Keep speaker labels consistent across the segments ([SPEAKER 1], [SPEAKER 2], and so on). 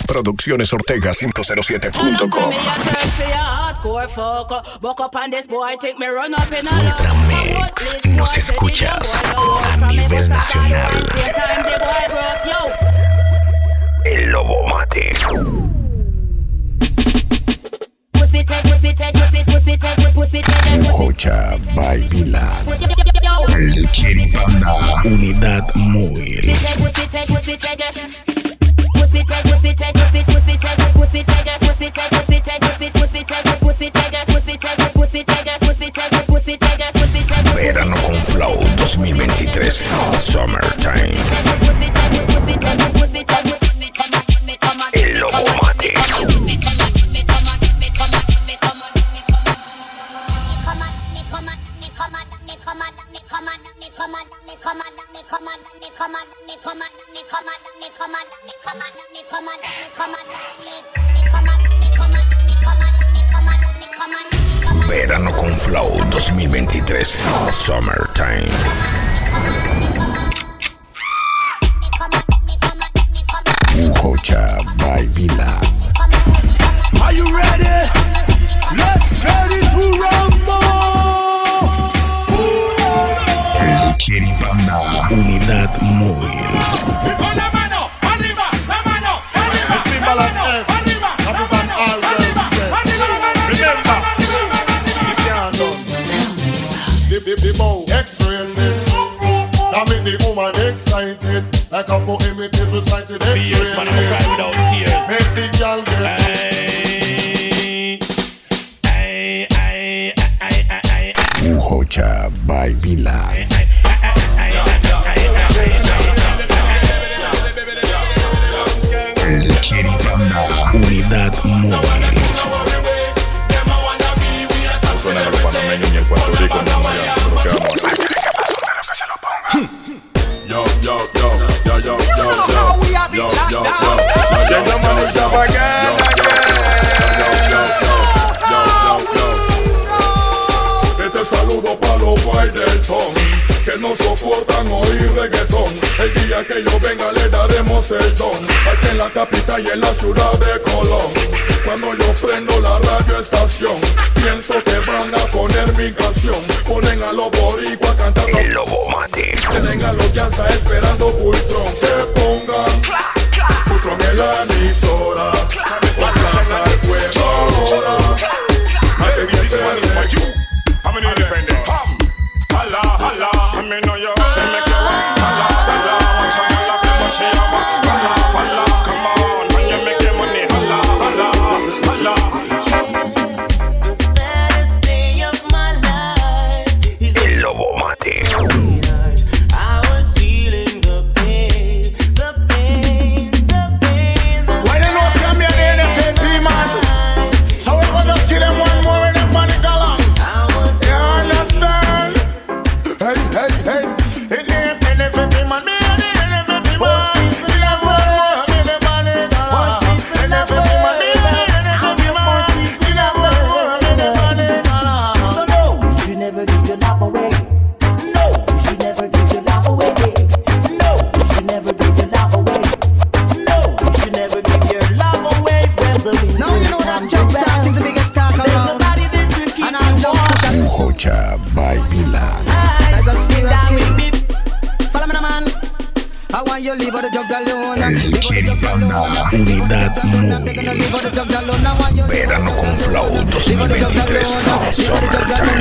[SPEAKER 1] Producciones Ortega 507.com. Ultramix. Nos escuchas a nivel nacional. El Lobo Mate. Jocha Bailila. El Chiripanda. Unidad Móvil. Verano con Flow 2023 Summertime. El Lobo Mate. Verano con Flow 2023 Summertime. Jocha Bailila.
[SPEAKER 2] Are you ready? Let's get it to rumble.
[SPEAKER 1] El Chiripanda. Unidad Móvil.
[SPEAKER 2] Con la mano arriba, la mano arriba. The symbol of S. That is an all girls dress. Remember, if you are done, the bow X-rated. That make the woman excited. Like a poem it is recited. X-rated. Make the girl get
[SPEAKER 1] Jocha Bailila. El Chiripanda. Unidad Móvil.
[SPEAKER 3] Suena a los panameños ni el Puerto Rico ni el Miami, pero que vamos a hacer. Yo, yo, yo, yo, yo, yo, yo, yo, Este saludo para los guay del ton, que no soportan oír reggaetón. El día que yo venga le daremos el don, aquí en la capital y en la ciudad de Colón. Cuando yo prendo la radio estación, pienso que van a poner mi canción. Ponen a los boricuas cantando
[SPEAKER 1] El Lobo Mate.
[SPEAKER 3] Tienen a los que está esperando Bultron. Que pongan Bultron en la emisora. Pa' atrasar el juego ahora. Mate bien for you. I'm an independent. Holla, holla. I mean, no, yo. They make you want. Holla, holla. Watch how you love it, watch how you want. Holla, holla. Come on. When you make your money. Holla, holla, holla.
[SPEAKER 4] The saddest day of my life is
[SPEAKER 1] El Lobo Mate.
[SPEAKER 4] I was feeling the pain, the pain, the pain.
[SPEAKER 2] Why you know see me at the NFP, man? So we gonna just give them one more in the money gala. You understand? Hey, hey, hey. It ain't NFP, man. Me and the NFP, man. We have one more in the money gala. NFP, man. Me and the NFP, man. We have one more in the money gala.
[SPEAKER 5] So no, you should never give your love away. No, you should never give your love away. No, you should never give your love away. No, you should never give your love away. When the winter
[SPEAKER 6] Now you know that jump start is the biggest talk
[SPEAKER 5] there's
[SPEAKER 6] around.
[SPEAKER 5] nobody that you keep
[SPEAKER 6] And I'll just push it.
[SPEAKER 1] Jocha Bailila.
[SPEAKER 6] That's a serious thing. Follow me, man. I want you leave all the drugs alone.
[SPEAKER 1] El Chiripanda. Unidad Móvil.
[SPEAKER 6] Leave all the drugs alone. I want you
[SPEAKER 1] Verano con Flow 2023 Summertime.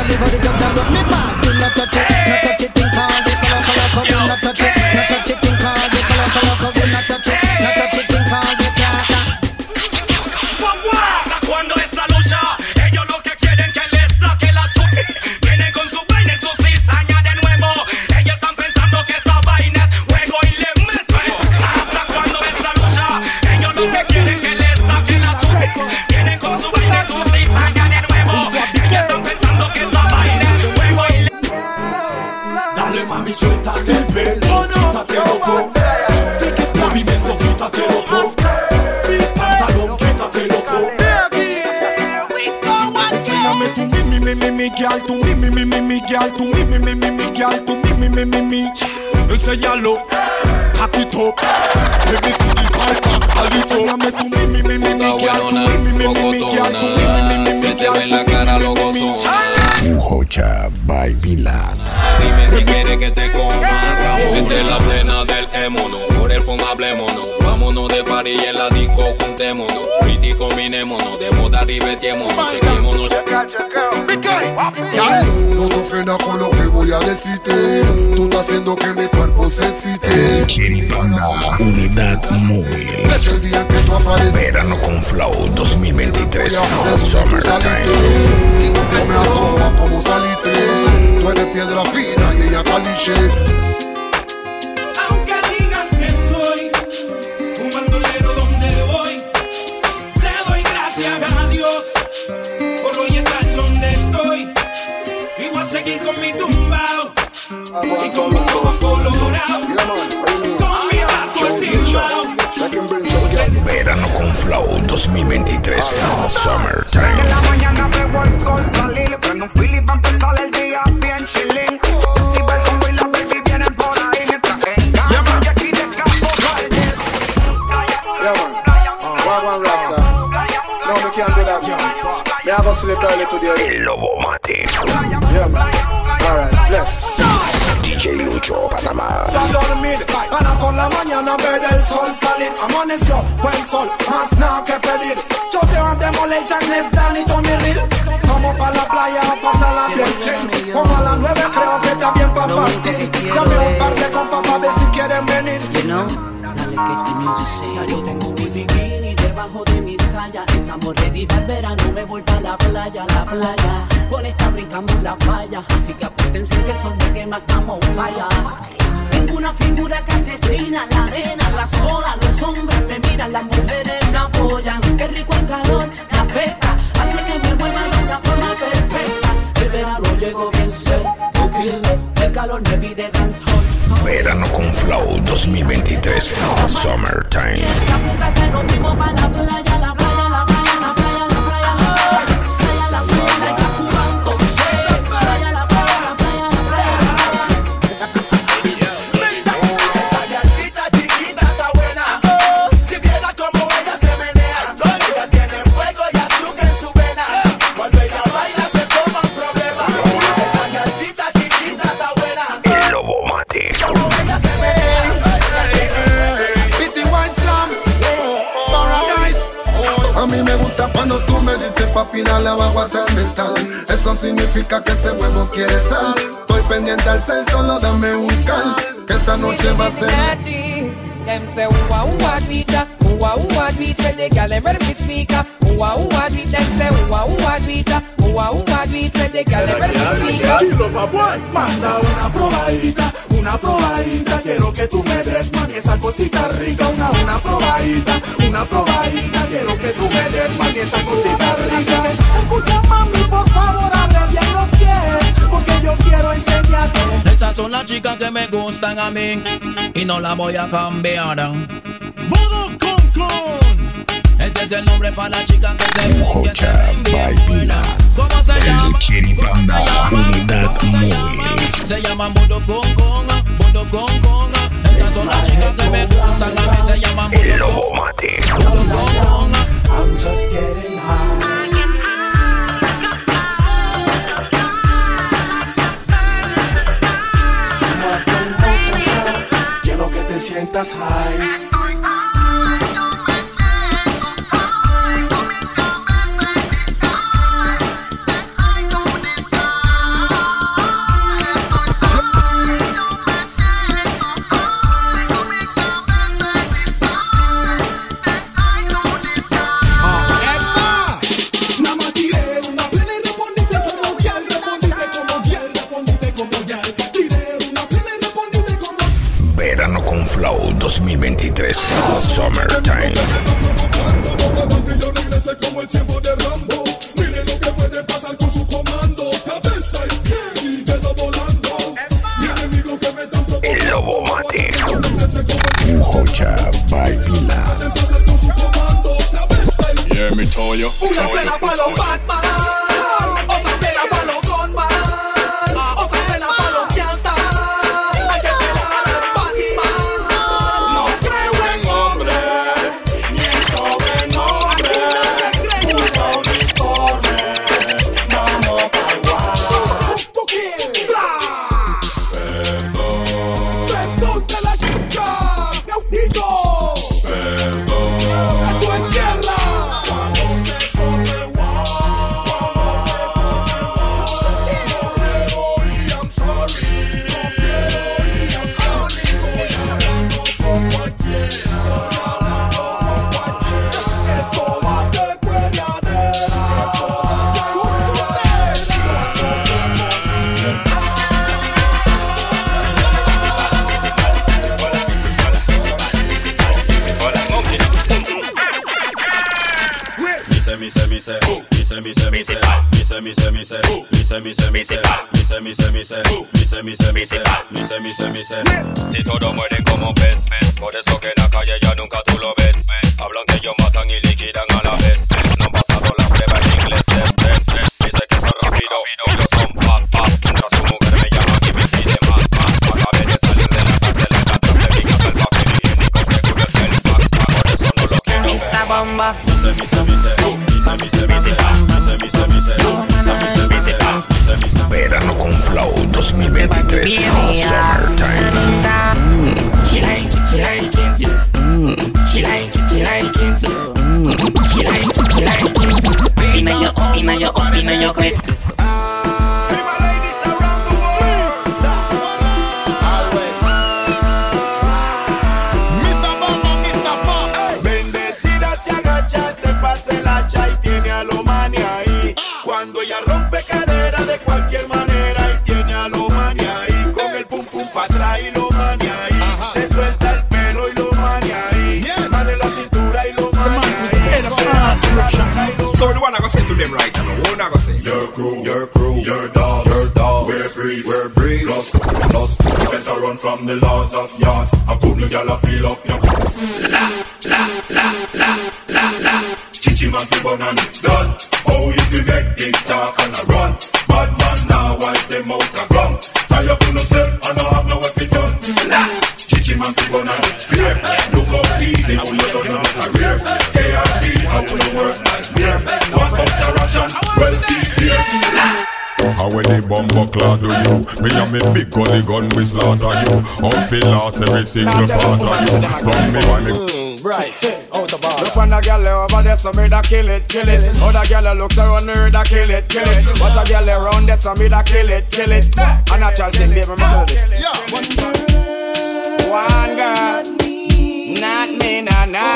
[SPEAKER 7] Hasta cuando esa lucha, ellos lo que quieren que les saque la chucha. Vienen con su vaina y su cizaña de nuevo. Ellos están pensando que esa vaina es juego y le meten. Hasta cuando esa lucha, ellos lo que quieren que les saque la chucha. Vienen con su vaina y su cizaña de nuevo. Ellos están pensando que esa vaina es juego y le
[SPEAKER 2] Dale mami, suéltate el pelo, quítate loco. Movimiento, quítate loco. Pantalón, quítate loco. Enséñame tu mi girl, tu mi girl, tu mi girl, tu mi. Enséñalo, hack it up. Let me see the pipe, Aliso.
[SPEAKER 8] Enséñame tu mi,
[SPEAKER 9] buenona, cocotona, se te ve en la cara lo gozona.
[SPEAKER 1] Ujocha Bailan.
[SPEAKER 9] Dime si quieres que te coma Ramón. Entre la plena del émono, por el fondo hablémonos. Vámonos de party y en la disco juntémonos. Pretty combinémonos, de moda ribetémonos. Chequémonos.
[SPEAKER 8] No te ofendas con lo que voy a decirte. Tú estás haciendo que mi cuerpo se excite.
[SPEAKER 1] Chiripanda, unidad móvil.
[SPEAKER 8] Es el día que tú apareces.
[SPEAKER 1] Verano con Flow 2023. Summertime.
[SPEAKER 8] No me atoma como saliste. Tú eres piedra fina y ella caliche.
[SPEAKER 7] Aunque digan que soy un bandolero donde voy, le doy gracias a Dios por hoy estar donde estoy. Y voy a seguir con mi tumbao y con mis ojos colorados, con mi bajo timbao.
[SPEAKER 1] Verano con Flow 2023. Summertime.
[SPEAKER 10] En la mañana veo el sol salir, prendo un fili pa' empezar el día bien chilling. Y ver cómo y la baby vienen por ahí mientras y aquí de campo Valder.
[SPEAKER 11] Yeah man, Wagwan Rasta. No, we can't do that man. Me have to sleep early today.
[SPEAKER 1] El Lobo Mate.
[SPEAKER 11] Yeah man, alright, bless.
[SPEAKER 1] DJ Lucho, Panamá.
[SPEAKER 8] Dormir, para por la mañana ver el sol salir. Amaneció, buen sol, más nada que pedir. Yo te voy a demolition, es Danny Tommy Real. Vamos pa' la playa a pasarla bien chill. Como a las 9 creo que está bien pa' partir. Dame un par de compas pa' ver si quieren venir.
[SPEAKER 5] You know, dale que este music. Yo tengo mi bikini debajo de mi saya. Estamos ready para el verano, me voy pa' la playa, la playa. Con esta brincamos la playa, así que apúrtense que el sol me quema, estamos falla. Tengo una figura que asesina la arena, la sola, los hombres me miran, las mujeres me apoyan. Qué rico el calor, me afecta, hace que me mueva de una forma perfecta. El verano llegó bien seco, el calor me pide dancehall.
[SPEAKER 1] Verano con Flow 2023. Summertime.
[SPEAKER 5] Esa puta que nos fuimos pa' la playa, la playa, la playa, la playa, la playa, la playa, la playa, la fumando, playa, la playa, la playa, la playa.
[SPEAKER 7] Esta galcita chiquita está buena. Si viera como ella se menea, ella tiene fuego y azúcar en su vena. Cuando ella baila se toma un problema. Esta galcita chiquita está buena.
[SPEAKER 1] El Lobo Mate.
[SPEAKER 7] Como ella se menea.
[SPEAKER 8] A mí me gusta cuando tú me dices papi dale abajo hacia el metal. Eso significa que ese huevo quiere sal. Estoy pendiente al cel, solo dame un cal. Que esta noche va a ser.
[SPEAKER 12] Them say what we da, what we say the girl ever be speaker. What we them say what we da, what we say the girl ever be speaker.
[SPEAKER 3] Manda una probadita, quiero que tú me des man esa cosita rica, una probadita, quiero que tú me des man esa cosita rica. Escucha mami, por favor abre bien los pies, porque yo quiero enseñarte.
[SPEAKER 7] Esas son las chicas que me gustan a mí y no las voy a cambiar. Ese es el nombre para la chica que se
[SPEAKER 1] Ujocha Bailan.
[SPEAKER 7] ¿Cómo se llama?
[SPEAKER 1] El Chiripanda, unidad móvil.
[SPEAKER 7] Se llaman Bodo Conconga, Bodo Conconga. Esas son las chicas que me gustan a mí. Se llaman
[SPEAKER 1] El Lobo Mate.
[SPEAKER 7] Bodo Conconga.
[SPEAKER 13] I'm just getting high.
[SPEAKER 3] Quiero que te sientas high.
[SPEAKER 1] Verano con Flow 2023. Summertime.
[SPEAKER 3] Como el tiempo de Rambo. Mire lo que puede pasar con su comando. Cabeza y pie y dedo volando. Mi enemigo que me dan
[SPEAKER 1] El Lobo Mate. Ujocha Bailan.
[SPEAKER 3] Yeah, me told you.
[SPEAKER 7] Una pena para los Batman, otra pena para los Gunman, otra pena para los Gangsta. Hay que pelar al Batman.
[SPEAKER 3] No creo en hombre, ni en
[SPEAKER 9] Si todos mueren como pez, por eso que en la calle ya nunca tú lo ves. Hablan que ellos matan y liquidan a la vez. No han pasado la prueba en inglés, dice que son rápido, ellos son fast. Mientras su mujer me llama y me pide más. Acabé de salir de la cárcel, encantas de mi casa, el papel higiénico seguro es el fax. Por eso no lo quiero ver.
[SPEAKER 14] Mr. Bomba.
[SPEAKER 1] Verano con Flow 2023 Summertime.
[SPEAKER 14] She like it, she like it. She like it, she like it. She like it, she like it. Opina yo, clip.
[SPEAKER 3] Cuando ella rompe cadera de cualquier manera y tiene a lo mani ahí, con el pum pum pa' atrás y lo mani ahí, se suelta el pelo y lo mani ahí, sale la cintura y lo mani ahí.
[SPEAKER 15] So the one I go say to them right now, what I go say? Your crew, your dog, we're free, plus, better run from the lords of yards. I couldn't y'all feel up your Chichi man fi bun and it's done. Oh, if you make it talk and a run, bad man now wipe them out a ground. Tie up on yourself and I have no way fi done. Chichi man fi bun and it's clear. Look how easy pull your gun on a career. KRT, I will the worst nightmare. Walk out the ration, well see here.
[SPEAKER 3] How when the bumper cloud do you? Me and me big gully gun we slaughter you. Out fi lost every single part of you. From me why me
[SPEAKER 11] Right, out the bar.
[SPEAKER 2] Look on the girl over there, so me da kill it. Other girl looks around her, da kill it. Watch a girl around there, so me da kill it. And a child thing, baby, me tell you this. One girl, not me, nah.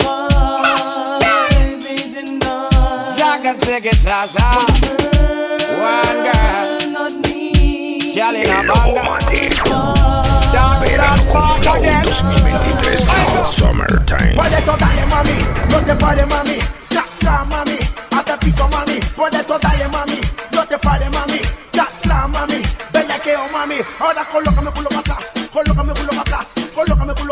[SPEAKER 2] Zaga ziggy zaza. One girl, not me. Girl in a banda.
[SPEAKER 1] Verano con Flow 2023 Summertime.
[SPEAKER 2] Por eso dale mami, no te pares mami. Ya mami, hazte piso mami. Por eso dale mami, no te pares mami. Ya mami, bellaqueo mami. Ahora colócame culo para atrás, colócame culo para atrás. Colócame culo.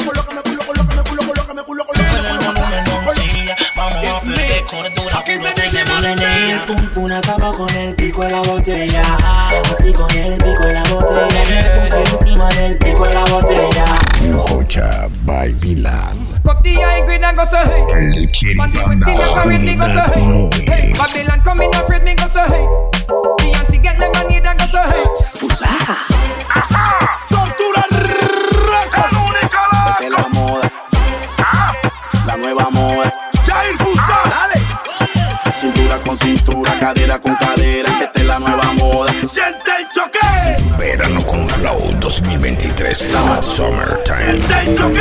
[SPEAKER 5] El pum pum acaba con el pico de la botella. Así con el pico de la botella. Me puse encima del pico de la botella.
[SPEAKER 1] Ujocha by Vilan.
[SPEAKER 12] Copia y green and go so hey.
[SPEAKER 1] El Chiripanda Unidad Móvil.
[SPEAKER 12] Babylon coming afraid me go so hey. Beyonce get the money and go so hey.
[SPEAKER 5] Fusa.
[SPEAKER 2] Tortura
[SPEAKER 11] Esta es la moda. La nueva moda.
[SPEAKER 2] Jair Fusa, dale.
[SPEAKER 11] Cintura con cintura, cadera con cadera. Esta es la nueva moda.
[SPEAKER 2] Siente el choque.
[SPEAKER 1] Verano con Flow 2023 Summertime.
[SPEAKER 2] Siente el choque.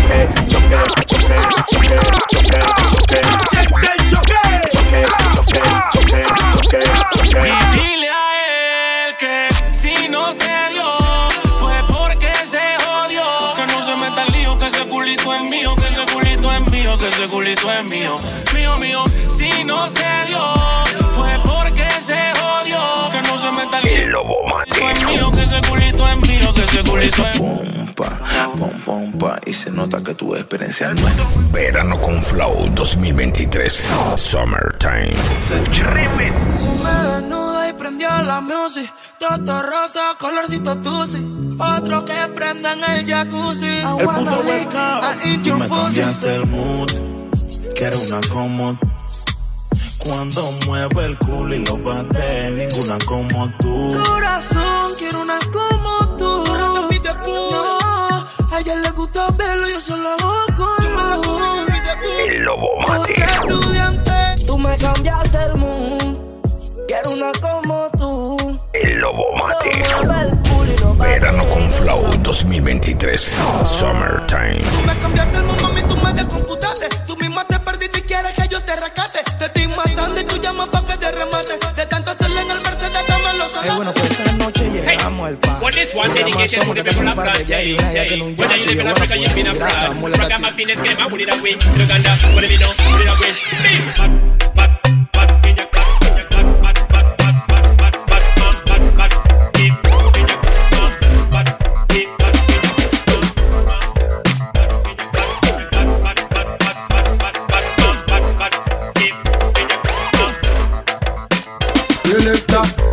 [SPEAKER 7] Y dile a él que si no se dio fue porque se jodió. Que no se meta el lío, que ese culito es mío, que ese culito es mío, que ese culito es mío. Mío, si no se dio fue porque se jodió. Que no se meta el lío,
[SPEAKER 1] El Lobo
[SPEAKER 7] que es mío, que ese culito es mío, que ese culito es mío.
[SPEAKER 11] Pompa, y se nota que tu experiencia no es.
[SPEAKER 1] Verano con Flow 2023 Summertime.
[SPEAKER 5] Se me desnuda y prendió la music. Toto rosa, colorcito tusi. Otro que prenda en el jacuzzi.
[SPEAKER 11] El puto hueca. Tú me cambiaste el mood. Quiero una comod. Cuando mueve el culo y lo bate, ninguna como tú.
[SPEAKER 5] Corazón, quiero una como tú. No, a ella le gusta verlo, yo solo hago con
[SPEAKER 1] El Lobo Mate.
[SPEAKER 5] Otra estudiante, tú me cambiaste el mood. Quiero una como tú.
[SPEAKER 1] El Lobo Mate. Verano con Flow 2023 Summertime.
[SPEAKER 5] Tú me cambiaste el mundo, mami, tú me descomputaste. Tú misma te perdiste y quieres que yo te rescate. Te estoy matando y tú llamas pa' que te remate. De tanto hacerle en el Mercedes, dame los zapatos.
[SPEAKER 11] Bueno, pues esa noche llegamos al party.
[SPEAKER 7] What this one dedicated to the people of God, Jay. Whether you live in Africa, you've been abroad. Rock and my finest, get my wood it away. See the Uganda, what do we know? Put it away.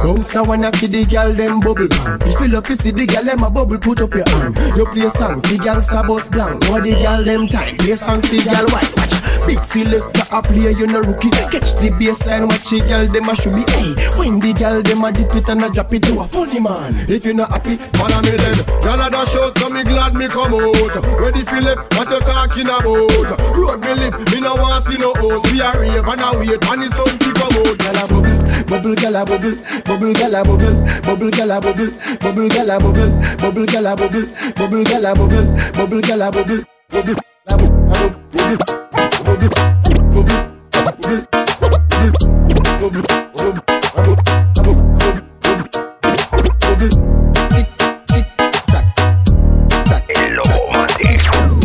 [SPEAKER 16] Bounce a wanna feed the girl them bubble pan. If you love to see the girl them a bubble, put up your hand. You play song, the girl star bus blank. Know the girl them time, play song, the girl white. Watch, big selector a play, you no rookie. Catch the baseline, watch the girl them a should be. Hey, when the girl them a dip it and a drop it, you a funny man. If you not happy, follow me then. Girl a dash out, so me glad me come out. Ready Philip, what you talking about? Road me live, me no want see no host. We a rave and a wait, and the sun to come out. Girl a bubble, bubble, girl a bubble, bubble, girl a bubble, bubble, girl a bubble, bubble, girl a bubble, bubble, girl a bubble, bubble, girl a bubble, bubble, girl a bubble, bubble,
[SPEAKER 1] El Lobo Mate.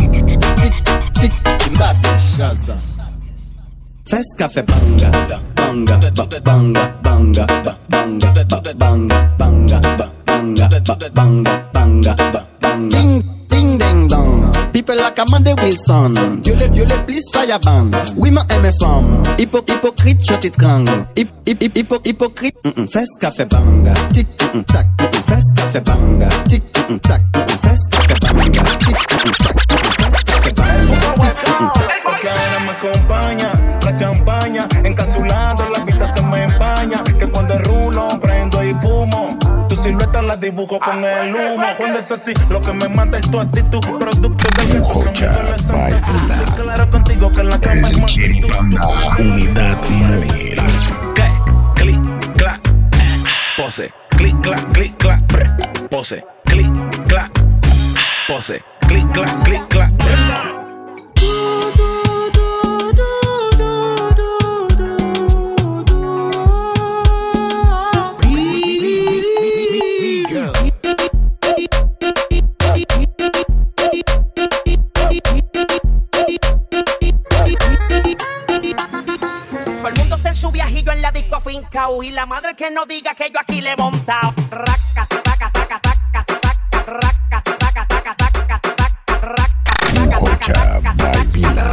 [SPEAKER 17] Fes café banga, banga, banga, banga, banga, banga, banga, banga, banga, banga, banga. Ding ding dong. People like Amanda Wilson. You le please fire ban. Oui ma aime femme. Hypocrite je t'étrangle. Hypocrite. Fes café banga. Tic tac. Fes café banga. Tic tac. Fes café banga. Tic tac. Fes café banga.
[SPEAKER 18] Porque ahora me acompaña la champaña, encapsulando la vista se me empaña. Que cuando rulo, prendo y fumo. Tu silueta la dibujo con el humo. Cuando es así, lo que me mata es tu actitud. Producto del que tú claro contigo que en la cama es más.
[SPEAKER 1] Unidad móvil.
[SPEAKER 18] Clic, clac, pose. Clic, clac, clic, clac, pose. Clic, clac, pose. Clic, clac, clic, clac.
[SPEAKER 19] Su viajillo en la disco fincao y la madre que no diga que yo aquí le he montado. Raca, taca, taca, taca, taca, raca, taca, taca, taca, taca, raca,
[SPEAKER 1] Jocha Baivila.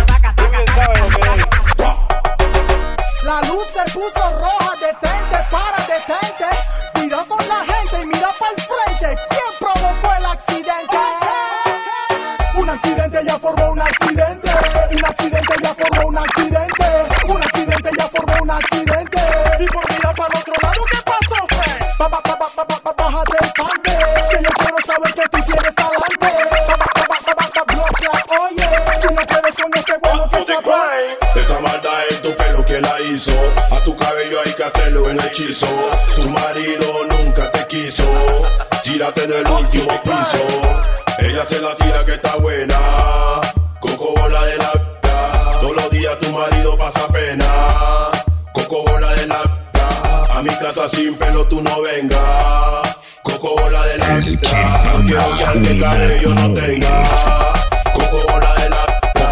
[SPEAKER 8] La luz se puso roja, detente, para, detente. Cuidado con la gente y mira para el frente. ¿Quién provocó el accidente? Un accidente ya formó un accidente. Un accidente ya formó un accidente. Un accidente ya formó un accidente. Y por mirar para el otro lado, ¿qué pasó, Fred? Bájate el pante, que yo quiero saber que tú tienes adelante. Bloquea, oye, si no puedes con este bueno que se apague.
[SPEAKER 15] Esa maldad en tu pelo que la hizo. A tu cabello hay que hacerlo en hechizo. Tu marido nunca te quiso. Gírate del último piso. Ella se la tira que está buena. Coco bola de la vida. Todos los días tu marido pasa pena. Coco bola de la vida. A mi casa sin pelo tú no vengas. Coco bola de la vida. No quiero que al que cabello no tenga. Coco bola de la vida.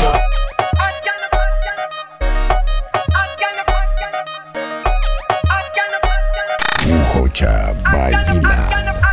[SPEAKER 1] Jocha Baivila.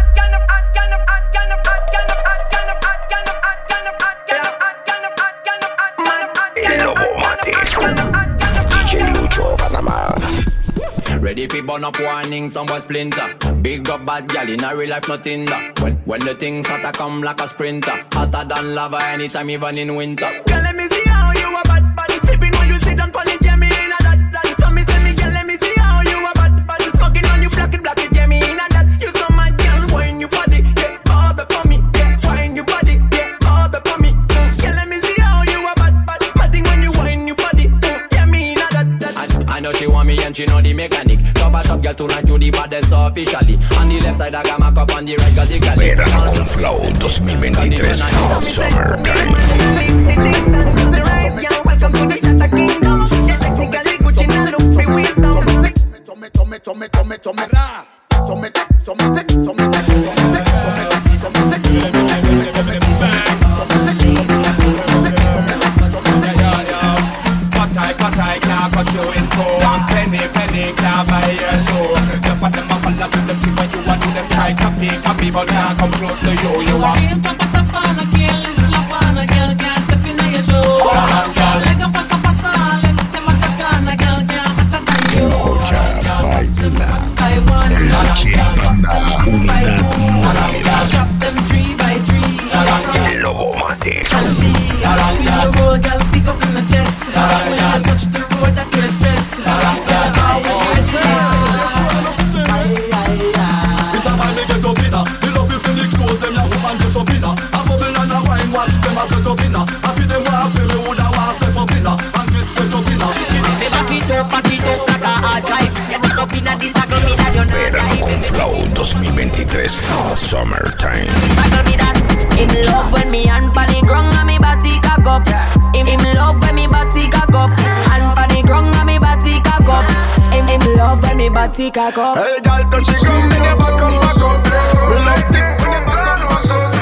[SPEAKER 1] El Lobo Mate. DJ Lucho, Panamá.
[SPEAKER 9] Ready for burn up warning, some boy splinter. Big up bad gal in a real life, nothing that. When the things hotter come like a sprinter. Hotter than lava anytime, even in winter. Girl, let me see how you a bad. Sipping when you sit down on the jammy in a that. So me tell me, girl, let me see how you a bad. Smoking on you, black it, jammy in a that. You so mad, girl, wine your body, yeah, all up for me, yeah, wine your body, yeah, all up for me. Girl, let me see how you a bad. Matting when you wine your body, yeah, me in a that. I know she want me and she know the mechanic. Top girl tonight you the baddest officially. On the left side I got my cup, on the right got the galley.
[SPEAKER 1] Verano con Flow 2023 Summertime.
[SPEAKER 19] Welcome to the Chata Kingdom. Yeah, technically Gucci now look free wisdom.
[SPEAKER 3] Patai can't cut you in two. And penny can't buy your show. The for them a follow to them, see when you want to them try copy, but can't come close to you. You are.
[SPEAKER 4] Tapa on a girl, slap on a girl, can't step in your show. Lega pasa, lega te machacan, a girl can't hata than you.
[SPEAKER 1] Jocha Baivila.
[SPEAKER 4] I want
[SPEAKER 1] 2023 Summertime.
[SPEAKER 20] Him love when me hand pan the ground and me body cock up. Him love when me body cock up. Hand pan the ground and me body cock up. Him love when me body cock up.
[SPEAKER 2] Hey, girl, touch the ground when you back up, back up. We like sip when you back up, back up.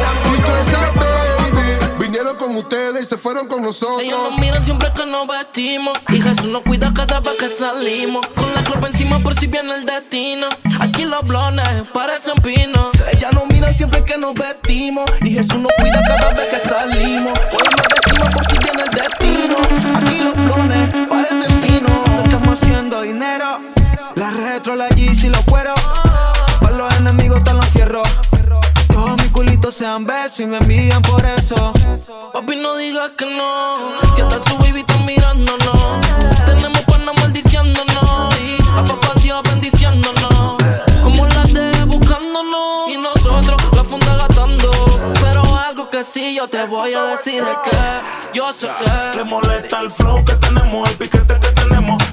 [SPEAKER 21] Vinieron con ustedes y se fueron con nosotros.
[SPEAKER 22] Ellos nos miran siempre que nos vestimos y Jesús nos cuida cada vez que salimos. Con la copa encima por si viene el destino. Aquí los blones parecen pinos.
[SPEAKER 23] Ella nos mira siempre que nos vestimos y Jesús nos cuida cada vez que salimos. Con la copa encima por si viene el destino. Aquí los blones parecen pinos. Estamos haciendo dinero. La retro, la Yeezy, los cueros. Para los enemigos están los fierros. Todos mis culitos sean besos y me envidian por eso.
[SPEAKER 22] Papi, no digas que no. Si hasta su baby está mirándonos. Tenemos panas maldiciéndonos y a papá Dios bendiciéndonos. Como las de buscándonos y nosotros la funda gastando. Pero algo que sí yo te voy a decir es que yo sé que
[SPEAKER 18] le molesta el flow que tenemos, el piquete que tenemos.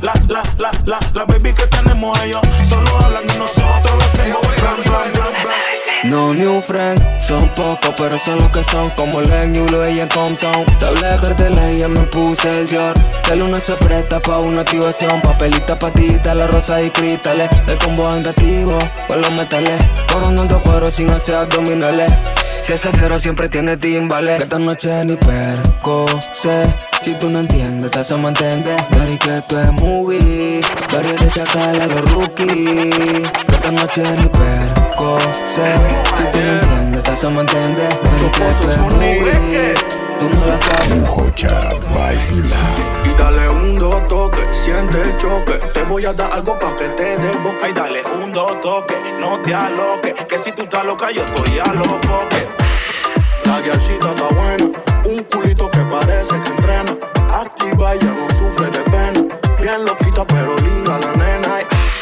[SPEAKER 18] La baby que tenemos. Ellos solo hablan y nosotros lo hacemos. Blan, blan, blan, blan.
[SPEAKER 23] No new friends, son pocos pero son los que son. Como Len, Yulo, ella en Compton. Te hablé de carteles y ya me puse el Dior. Que el uno se presta pa' una activación. Papelita, patita, la rosa y cristales. El combo andativo, con los metales. Coronando cuero sin hacer abdominales. Si ese cero siempre tiene timbales. Que esta noche ni perco sé. Si tú no entiendes, te hacemos entender. Dari que esto es movie. Dari de chacal a los rookies. Que esta noche ni perco sé. Si tú no entiendes, te hacemos entender. Dari que esto es movie. Tú no la cabes.
[SPEAKER 1] Jocha, baila.
[SPEAKER 8] Y dale un dos toque, siente el choque. Te voy a dar algo pa' que te dé boca.
[SPEAKER 18] Ay, dale un dos toque, no te aloques. Que si tú estás loca, yo estoy a los foques.
[SPEAKER 8] La guialcita está buena, un culito que parece que entrena. Activa y ya no sufre de pena. Bien loquita pero linda la nena.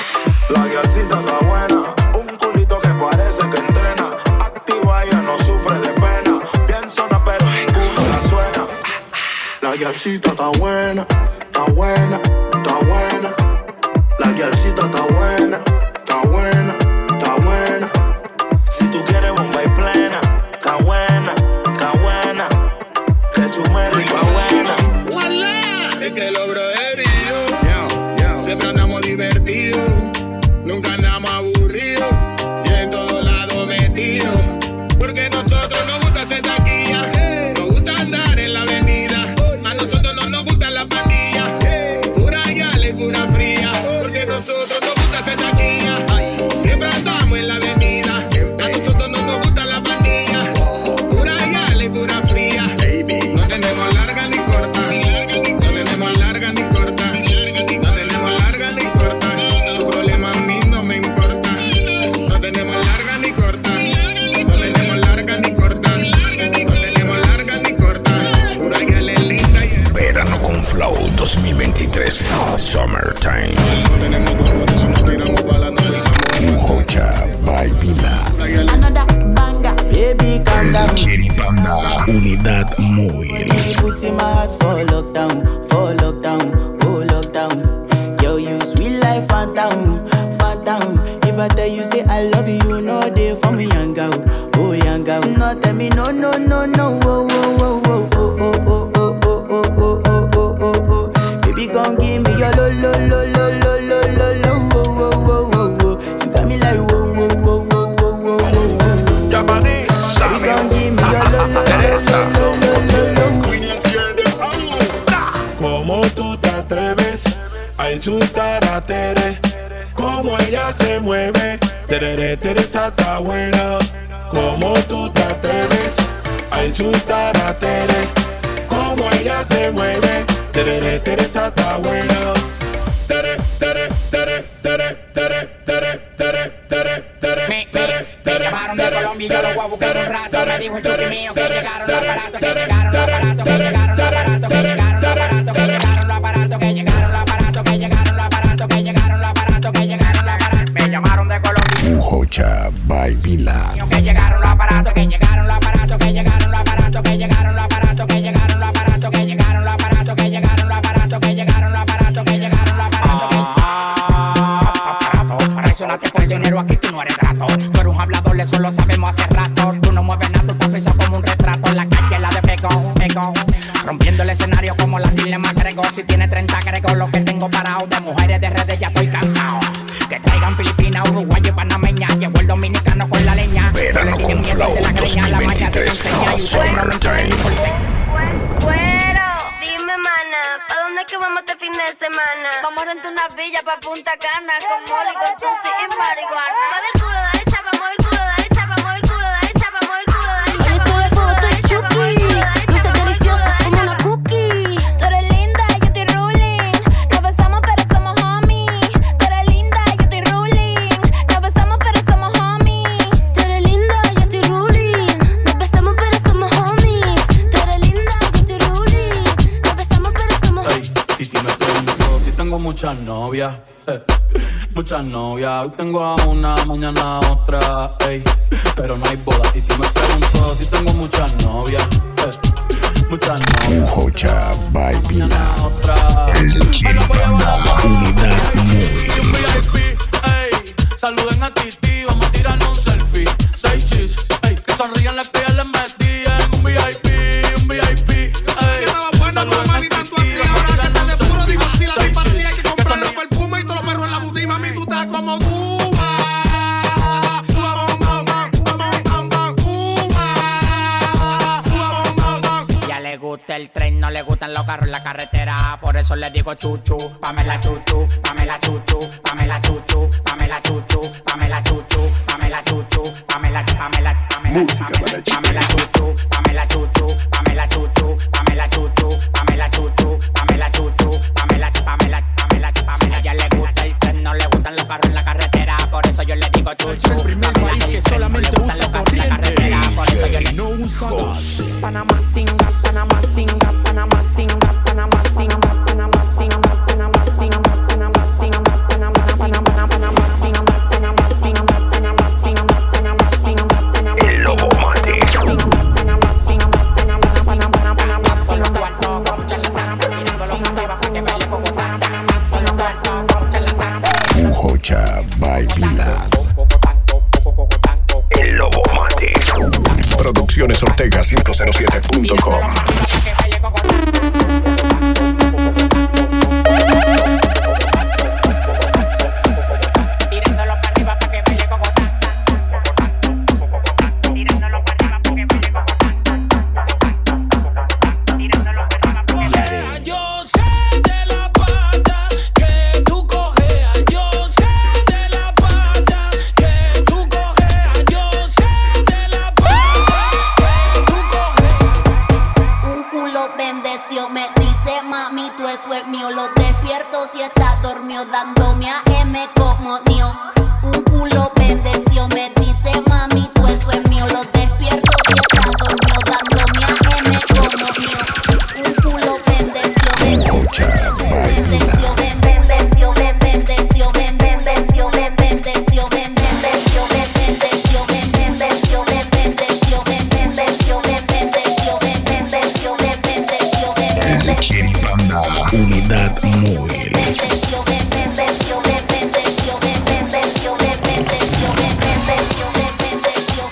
[SPEAKER 18] La guialcita está buena, un culito que parece que entrena. Activa y ya no sufre de pena. Bien zona pero ninguno la suena.
[SPEAKER 8] La guialcita está buena, está buena, está buena. La guialcita está buena, está buena, está buena.
[SPEAKER 18] Si tú quieres bomba y plena, está buena, está buena. Que su mero está buena.
[SPEAKER 21] Es que los broderíos siempre andamos divertidos, nunca andamos aburridos y en todos lados metidos. Porque nosotros nos gusta hacer taquilla, nos gusta andar en la avenida. A nosotros no nos gustan las pandillas, pura yale y pura fría. Porque nosotros nos gusta hacer taquilla, siempre andamos en la avenida. A nosotros no nos gustan las pandillas, pura yale y pura fría. No tenemos larga ni corta.
[SPEAKER 1] Flow 2023 Summertime.
[SPEAKER 21] No tenemos gorro, de eso nos tiramos balas, no pensamos.
[SPEAKER 1] Jocha, baila.
[SPEAKER 5] Another banger, baby calm down.
[SPEAKER 1] Kiri Panda, unidad móvil.
[SPEAKER 5] Baby put in my heart for lockdown, oh lockdown. Yo, you sweet life, phantom, phantom. If I tell you say I love you, you know they for me young girl, oh young girl. No tell me no, no, no, no, oh, oh, oh, oh, oh, oh, oh. Gon' give me your lo lo lo lo lo lo lo lo wo wo wo wo wo. You got me like wo wo wo wo wo wo wo. Baby gon' give me your lo lo lo lo lo lo lo.
[SPEAKER 3] Como tú te atreves a insultar a Tere, como ella se mueve, Teresa está buena. Como tú te atreves a insultar a Tere, como ella se mueve. Teresa está buena.
[SPEAKER 14] Me llamaron de Colombia y yo lo voy a buscar un rato. Me dijo el chupi mío que llegaron los aparatos, que llegaron los aparatos, que llegaron los aparatos, que llegaron los aparatos, que llegaron los aparatos, que llegaron los aparatos, que llegaron los aparatos, que llegaron los aparatos, que llegaron los aparatos. Me llamaron de Colombia.
[SPEAKER 1] Jocha, baila.
[SPEAKER 14] Que llegaron los aparatos, que llegaron los aparatos, que llegaron los aparatos, que llegaron los aparatos, que llegaron los aparatos, que llegaron los aparatos, que llegaron los aparatos, que llegaron los aparatos, que llegaron los aparatos, que llegaron los aparatos. Traicionaste por dinero, aquí tú no eres grato. eso lo sabemos hace rato. Tú no mueves nada, tú estás frisa como un retrato. En la calle la de pegón, pegón. Rompiendo el escenario como la Dile McGregor. Si tiene 30 agrego lo que tengo parado. De mujeres de redes ya estoy cansado. Que traigan Filipinas, Uruguay y panameña. Llegó el dominicano con la leña.
[SPEAKER 1] Verano con Flow 2023 Summertime.
[SPEAKER 6] Bueno, dime mana, ¿pa' dónde es que vamos este fin de semana? Vamos a rentar una villa pa' Punta Cana, con Molly, con Tusi y marihuana. Va del culo, dale chapa, mueve el culo, dale chapa, mueve el culo, dale chapa, mueve el culo, dale chapa.
[SPEAKER 20] Oye, tú de fuego, estoy chuki. Luces deliciosas como una cookie.
[SPEAKER 6] Tú eres linda, yo estoy ruling. Nos besamos pero somos homies. Tú eres linda, yo estoy ruling. Nos besamos pero somos homies.
[SPEAKER 20] Tú eres linda, yo estoy ruling. Nos besamos pero somos homies. Tú eres linda, yo estoy ruling. Nos besamos pero somos homies.
[SPEAKER 23] Y si me pregunto si tengo muchas novias, muchas novias. Hoy tengo a una, mañana a otra, ey, pero no hay boda. Y si me pregunto si tengo muchas novias, muchas novias.
[SPEAKER 1] Ujocha Baivila. El Kiribanda. Unidad móvil.
[SPEAKER 23] VIP, ey, saluden a Titi, vamos a tirarnos un selfie. 6 chis, ey, que sonrían las que ya les metí en un VIP, un VIP, ey.
[SPEAKER 8] Estaba buena tu hermanita, tu aquí, ahora que te de puro digo si la tipa sí hay que comprar los perfumes y todos los perros en la boutique, mami, tú estás como tú.
[SPEAKER 14] Ya le gusta el tren, no le gustan los carros en la carretera. Por eso le digo chuchu, Pamela chuchu, Pamela chuchu, Pamela chuchu, Pamela chuchu, Pamela chuchu, Pamela chuchu, Pamela, Pamela, Pamela,
[SPEAKER 1] Música para
[SPEAKER 14] Pamela chuchu, Pamela chuchu, Pamela chuchu, Pamela chuchu, Pamela chuchu, Pamela chuchu, Pamela, Pamela, Pamela, Pamela. Ya le gusta el tren, no le gustan los carros en la carretera. Por eso yo le digo chuchu.
[SPEAKER 10] El primer país que solamente usa corriente.
[SPEAKER 14] Por eso yo le
[SPEAKER 10] no usa gas.
[SPEAKER 14] Panamá singa, Panamá singa, Panamá singa, Panamá singa, Panamá singa, Panamá singa, Panamá singa, Panamá singa, Panamá singa, Panamá singa, Panamá singa, Panamá singa,
[SPEAKER 1] El Lobo Mate.
[SPEAKER 14] Panamá singa, Panamá singa, Panamá singa.
[SPEAKER 1] Ujocha Baivila. El Lobo Mate. Producciones Ortega 507.com.
[SPEAKER 22] Yo sé de la pata que tú cojeas. Yo sé de la pata que tú cojeas. Yo sé de la pata que tú cojeas.
[SPEAKER 6] Un culo bendeció, me dice mami, tú eso es mío. Lo despierto si está dormido, dándome a M como mío. Un culo bendeció, me dice mami, tú eso es mío. Lo despierto si está dormido, dándome a M como mío. Un culo bendeció,
[SPEAKER 1] Ujocha Baivila.
[SPEAKER 6] bendeció, bendeció, bendeció, bendeció, bendeció, bendeció, bendeció, bendeció, bendeció, bendeció, bendeció, bendeció, bendeció,
[SPEAKER 1] El Kiribanda. Unidad móvil.
[SPEAKER 6] bendeció, bendeció, bendeció, bendeció, bendeció, bendeció, bendeció, bendeció, bendeció,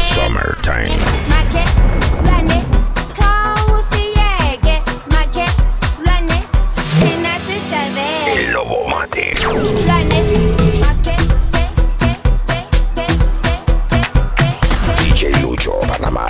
[SPEAKER 1] Summertime. El Lobo Mate. DJ Lucho, Panamá.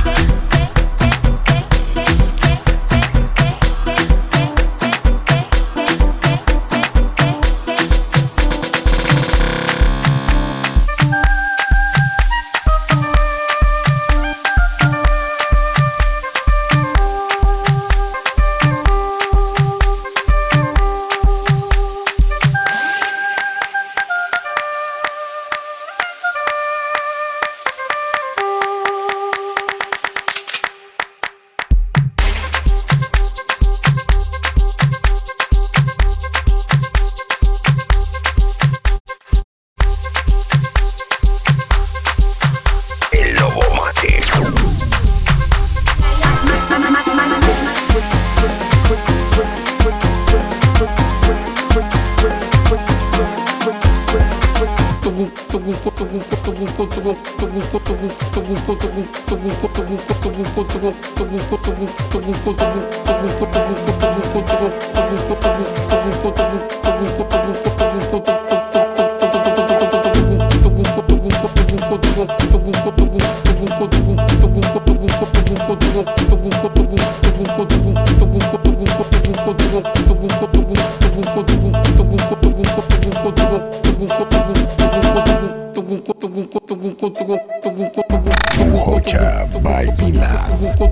[SPEAKER 1] Jocha Baila.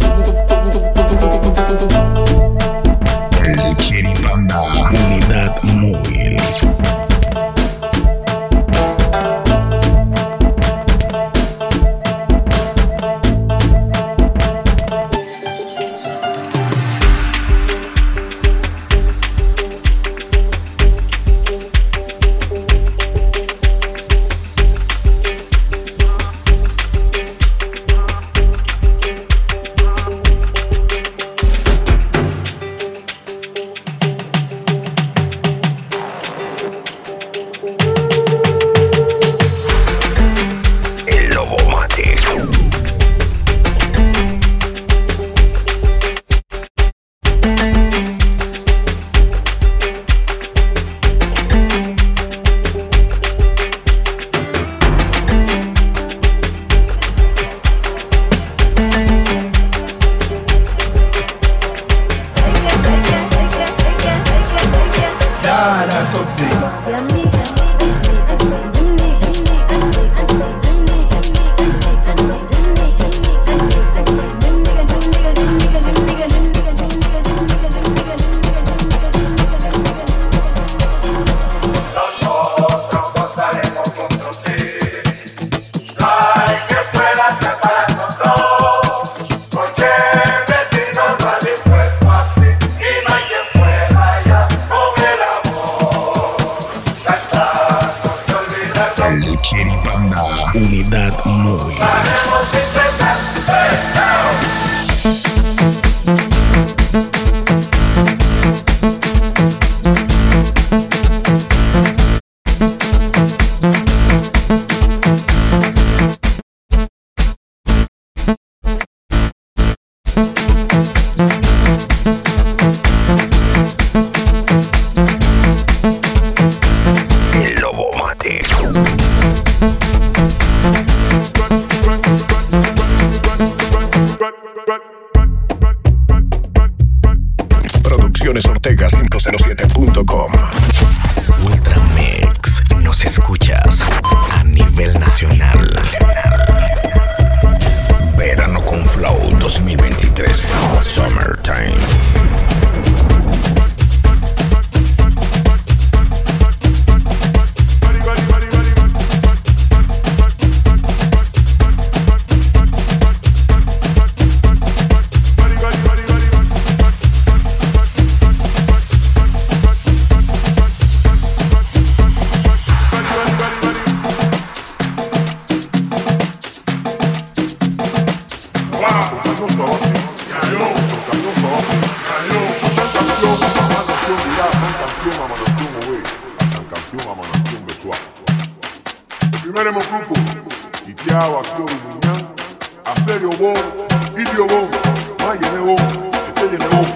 [SPEAKER 1] El Chiripanda. Unidad móvil. Unidad móvil. El Lobo Mate. Ortega507.com. Ultramix, nos escuchas a nivel nacional. Verano con Flow 2023. Summertime.
[SPEAKER 3] El primer hemogrupo, Itiao, Asio y Muñán, serio, vos, idio vos, más llene vos, este llene vos.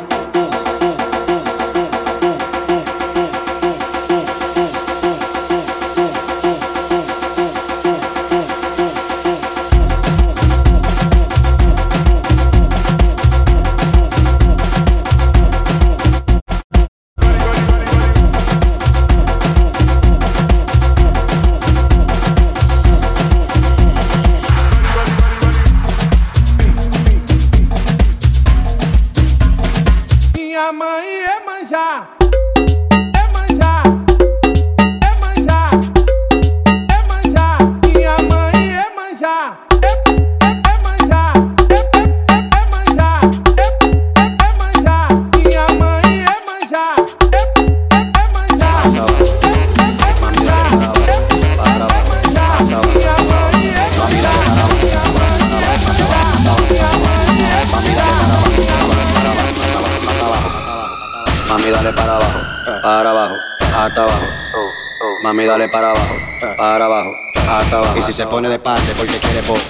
[SPEAKER 17] Mami, dale para abajo, hasta abajo. Mami, dale para abajo, hasta abajo. Y si se pone de parte porque quiere por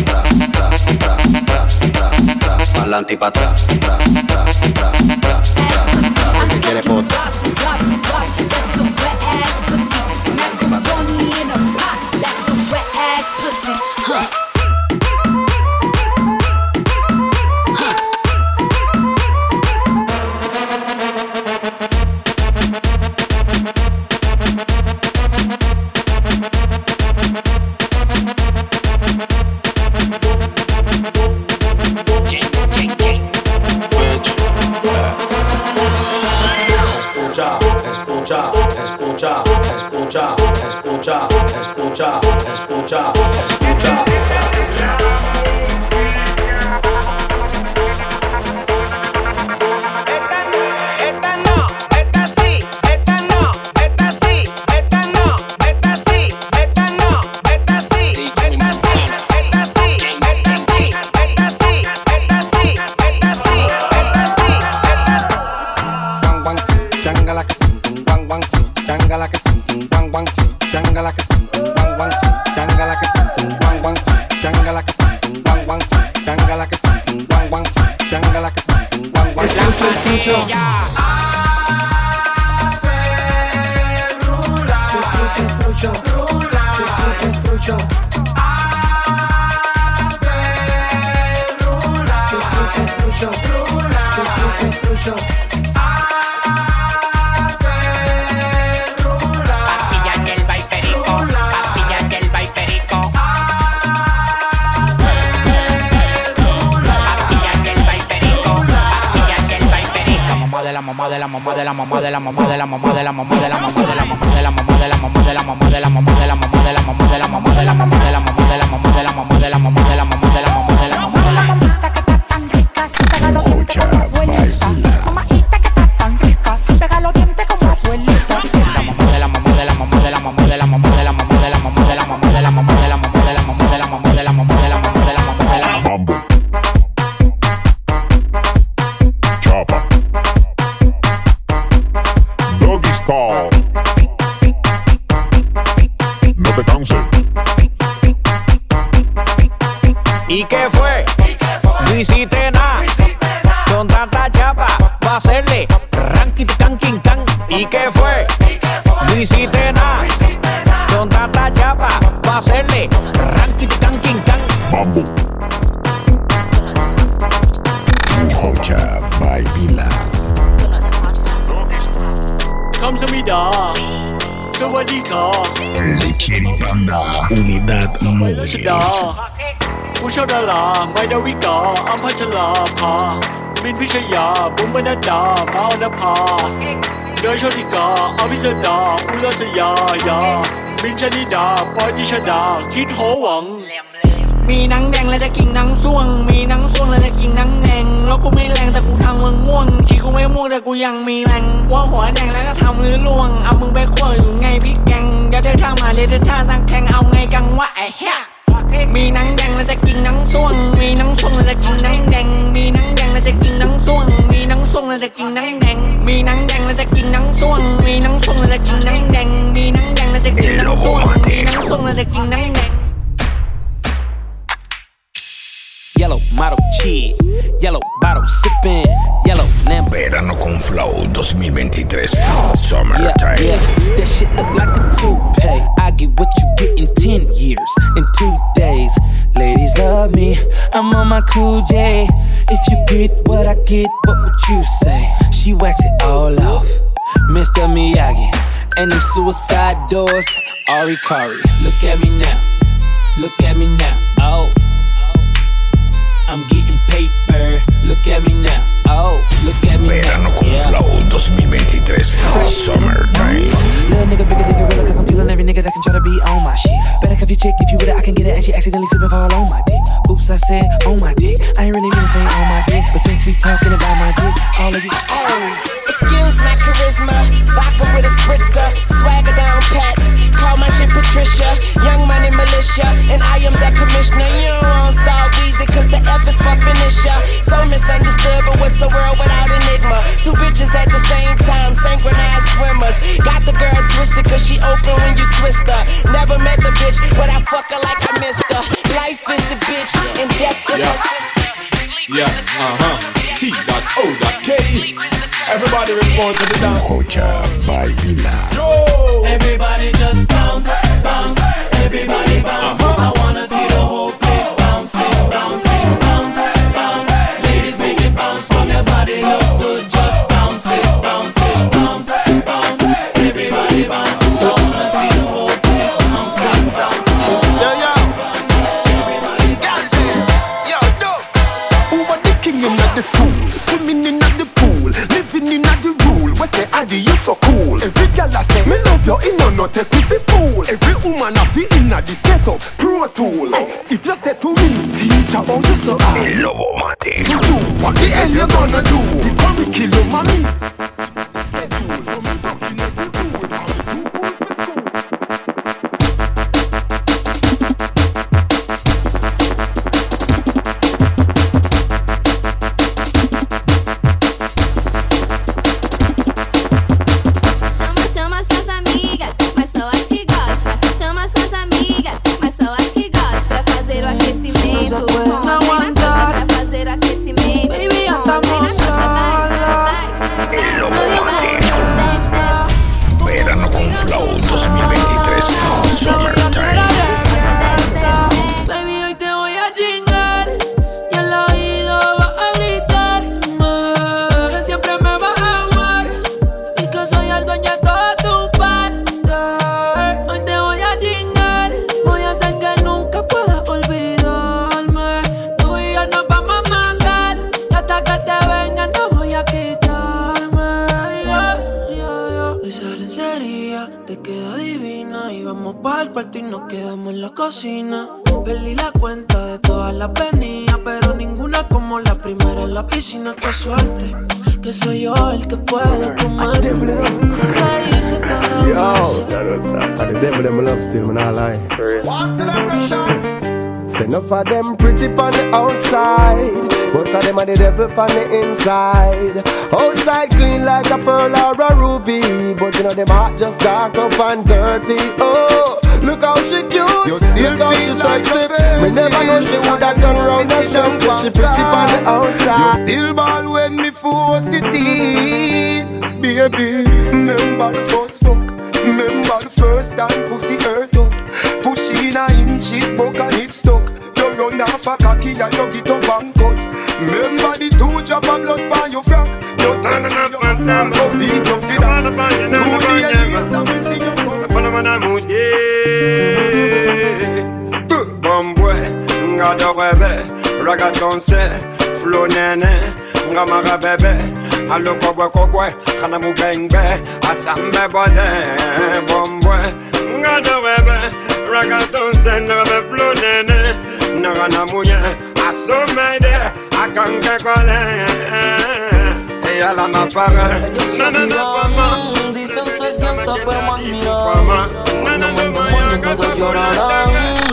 [SPEAKER 17] pa'lante y pa' atrás, porque quiere por Escucha.
[SPEAKER 11] ¿Y qué fue? No hiciste nada. Con tanta chapa va a hacerle ranking can. ¿Y qué fue? No hiciste nada. Con tanta chapa va a hacerle ranking can.
[SPEAKER 1] Mambo. Hocha by Vila.
[SPEAKER 22] 감사합니다. 사와디카.
[SPEAKER 1] El Chiripanda. Unidad móvil.
[SPEAKER 22] 부셔달라 마이다위가 안파찰라 파 민피셔야 봄바나다 마오나파 너셔리가 아비서다 울라서야야 민찬이다 빠지셔다 킷호왕
[SPEAKER 19] มีหนังแดงแล้วจะกินหนังส่วงมีหนังส่วงแล้วจะกินหนังแดงแล้วกูไม่แรงแต่กูทำมึงง่วงชีกูไม่ม่วงแต่กูยังมีแรงว่าหัวแดงแล้วก็ทำลื้อล่วงเอามึงไปคั่วอยู่ไงพี่แกงเดี๋ยวเธอท่ามาเลยเธอท่าตั้งแข่งเอาไงกังวะไอ้เหี้ยมีหนังแดงแล้วจะกินหนังส่วงมีหนังส่วงแล้วจะกินหนังแดงมีหนังแดงแล้วจะกินหนังส่วงมีหนังส่วงแล้วจะกินหนังแดงมีหนังแดงแล้วจะกินหนังส่วงมีหนังส่วงแล้วจะกินหนังแดงมีหนังแดงแล้วจะกินหนังส่วงมีหนังส่วงแล้วจะกินหนังแดง
[SPEAKER 7] yellow model cheat, yellow bottle sipping, yellow lamp.
[SPEAKER 1] Verano con Flow 2023, Summertime.
[SPEAKER 7] Yeah, that shit look like a toupee. I get what you get in 10 years, in 2 days. Ladies love me, I'm on my cool J. If you get what I get, what would you say? She wax it all off, Mr. Miyagi. And them suicide doors, Ari Kari. Look at me now, look at me now, oh. I'm getting paper, look at me now, oh. Look at me
[SPEAKER 1] Verano
[SPEAKER 7] now,
[SPEAKER 1] con Flow 2023, Summertime.
[SPEAKER 7] Little nigga, bigger nigga, realer, cause I'm killing every nigga that can try to be on my shit. Better cuff your chick, if you with it, I can get it, and she accidentally slip and fall on my dick. Oops, I said on my dick, I ain't really mean to say on my dick, but since we talking about my dick, all of you.
[SPEAKER 12] Excuse my charisma, vodka with a spritzer, swagger down pat, call my shit Patricia, young money militia, and I am the commissioner. You don't want Star Weezy, cause the F is for finisher. So misunderstood, but what's the world without enigma? Two bitches at the same time, synchronized swimmers. Got the girl twisted, cause she open when you twist her. Never met the bitch, but I fuck her like I missed her. Life is a bitch, and death is her sister.
[SPEAKER 3] T.O.K. Everybody report to the dance.
[SPEAKER 1] Hoja Baila.
[SPEAKER 4] Everybody just bounce, bounce. Everybody bounce. I wanna see the whole place bouncing, bouncing, bounce, bounce. Ladies make it bounce from your body, look good. Just bounce it, bounce it, bounce, bounce. Everybody bounce. I wanna see the whole place bouncing, bouncing.
[SPEAKER 2] The school, swimming in the pool, living in the rule. We say, Adi, you so cool. Every girl I say, me love you, in no take with the fool. Every woman I be in the setup, pro tool. If you say to me, teacher, oh you so high.
[SPEAKER 1] El Lobo Mate.
[SPEAKER 2] To do what the hell you gonna do? The curriculum, mommy.
[SPEAKER 4] Perdí la cuenta de todas las venidas, pero ninguna como la primera en la piscina. Qué suerte, que soy yo el que puede tomarte. Raíces para
[SPEAKER 16] Yo, the devil them love still, man, I lie. Say enough of them pretty on the outside, most of them are the devil on the inside. Outside clean like a pearl or a ruby, but you know them heart just dark up and dirty. Oh, look how she cute,
[SPEAKER 2] you still
[SPEAKER 16] look how she sexy. Me never know she would have turned around and just but she pretty on the outside.
[SPEAKER 2] You still ball when me force it in. Baby, remember the first fuck, remember the first time pussy hurt up. Push in a inch, it buck and it stuck. You run off a cocky and you get up and cut. Remember the 2 drop of blood by your frack. You turn up and down, go beat your feet up. 2 days later, me see you come.
[SPEAKER 13] Bon boy, nga do bebe, ragaton se, flow nene, nga maga bebe, alo kobwe, kana mu bengbe, asambe bode. Bon boy, nga do bebe, ragaton se, nga be flow nene, nga na munye, asomede, akanke kole. Ella la ma paga, na fama.
[SPEAKER 4] Dicen ser gangsta pero me admiran. Cuando me demonio todos llorarán.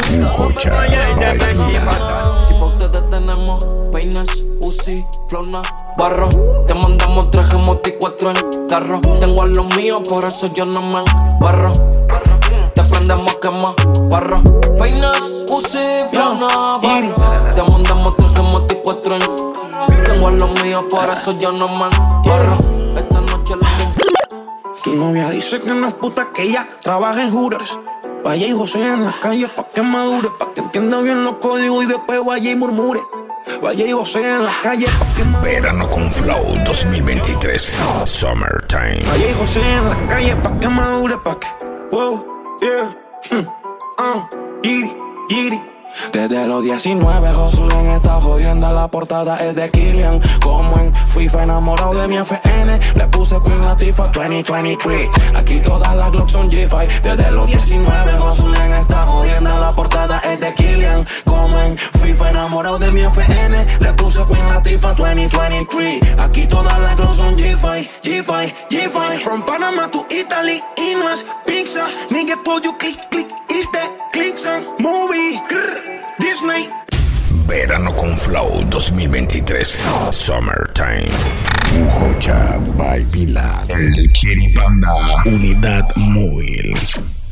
[SPEAKER 4] Si pa' ustedes tenemos peines, Uzi, Flona, barro. Te mandamos 3 gemotes y 4 en carro. Tengo a los míos, por eso yo no me embarro. Te prendemos quema, barro.
[SPEAKER 22] vainas, puse Fiona Barra. Te mandamos 3 y 4 en. Tengo a los míos, por eso yo no me embarro. Esta noche la
[SPEAKER 9] Tu novia dice que no es puta, que ella trabaja en Hooters. Vaya y José en las calles pa' que madure, pa' que entienda bien los códigos y después vaya y murmure. Vaya y José en las calles pa' que madure.
[SPEAKER 1] Verano con Flow 2023 Summertime.
[SPEAKER 9] Vaya y José en las calles pa' que madure, pa' que wow, yeah, Yiri. Desde los 19, Josulen está jodiendo. La portada es de Killian. Como en FIFA, enamorado de mi FN. Le puse Queen Latifah 2023. Aquí todas las Glocks son G5. Desde los 19, Josulen está jodiendo. La portada es de Killian. Como en FIFA, enamorado de mi FN. Le puse Queen Latifah 2023. Aquí todas las Glocks son G5. From Panama to Italy. Y no es pizza. Nigga told you click. It's the clicks and movie. Disney.
[SPEAKER 1] Verano con Flow 2023 Summertime. Ujocha, Baivila, el Chiripanda, Unidad Móvil.